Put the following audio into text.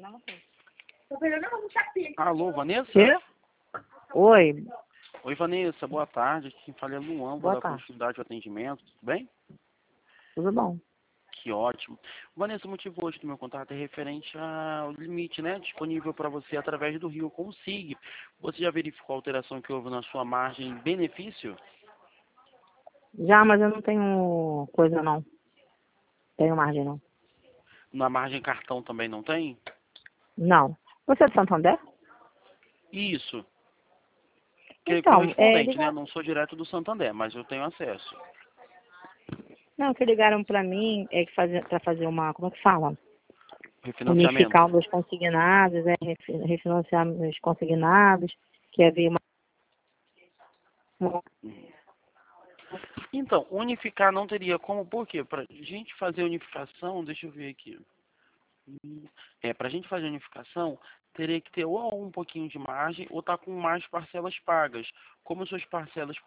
Alô, Vanessa? Quê? Oi, Oi, Vanessa, boa tarde. Aqui quem fala é Luan, vou boa dar tarde. continuidade ao atendimento, tudo bem? Tudo bom? Que ótimo. Vanessa, o motivo hoje do meu contato é referente ao limite, né, disponível para você através do Rio Consig. Você já verificou a alteração que houve na sua margem benefício? Já, mas eu não tenho coisa não. Tenho margem não. Na margem cartão também não tem? Não. Você é de Santander? Isso. Que Então, correspondente, né? Não sou direto do Santander, mas eu tenho acesso. não, que ligaram pra mim é que pra fazer uma, como é que fala? Unificar Refinanciamento. os consignados, refinanciar os consignados, que havia uma... Então, unificar não teria como, por quê? Para a gente fazer unificação, deixa eu ver aqui. Para a gente fazer unificação, teria que ter ou um pouquinho de margem ou tá com mais parcelas pagas. Como suas parcelas